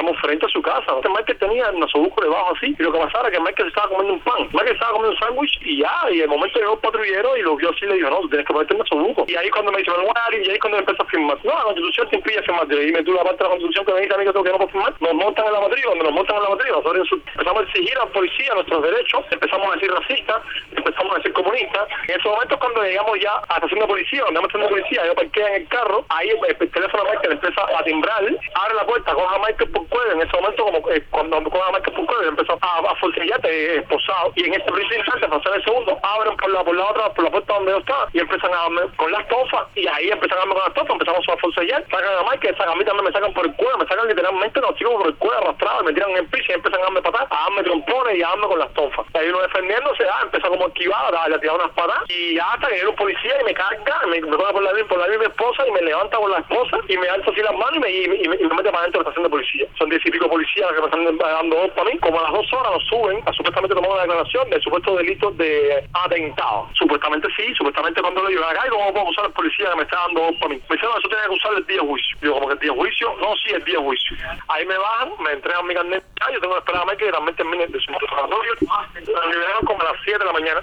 teníamos frente a su casa. Michael tenía el nasobuco debajo así, y lo que pasaba era que Michael estaba comiendo un pan. Michael estaba comiendo un sándwich y ya, y de momento llegó el patrullero y lo vio así y le dijo, no, tú tienes que ponerte el nasobuco. Y ahí cuando me dice, y ahí cuando empezó a firmar, no, la Constitución te impide firmar. Y me tuve la parte de la Constitución que me dice a mí que tengo que no puedo firmar. Nos montan en la matrícula, cuando nos montan en la matrícula, nosotros empezamos a exigir a la policía nuestros derechos, empezamos a decir racistas, empezamos a decir comunistas. En ese momento cuando llegamos ya a la estación de policía, donde estamos haciendo policía, yo parqué en el carro, ahí el teléfono de Michael empieza a timbrar, abre la puerta, coge a Michael por cuello, en ese momento como cuando coge a Michael por cuello, empezó a forcejarte esposado, y en ese preciso instante, pasar el segundo, abren por la puerta donde yo estaba, y empiezan a darme con las tofas, y ahí empiezan a darme con las tofas, empezamos a forcejear, sacan a Michael, a mí también me sacan por el cuello, me sacan literalmente los chicos por el cuello arrastrado, me tiran en el piso y empiezan a darme patadas, a darme trompones y a darme con las tofas. Ahí uno defendiéndose, empezó como esquivada, a tirar unas patadas, y hasta que llega un policía y me carga, me coge por la misma esposa y me levanta con la esposa y me alza así las manos y me mete para adentro de la estación de policía. Son 10 y pico policías que me están dando dos para mí. Como a las 2 horas nos suben a supuestamente tomar una declaración del supuesto delito de atentado. Supuestamente sí, supuestamente cuando lo llevan acá, y cómo puedo usar al policía que me está dando dos para mí. Me dice, no, eso tiene que usar el día de juicio. Digo, como que el día de juicio, no, sí, el día de juicio. Ahí me bajan, me entregan mi carnet. Yo tengo que esperar a que también termine de su interrogatorio. Me liberaron como a las 7 de la mañana.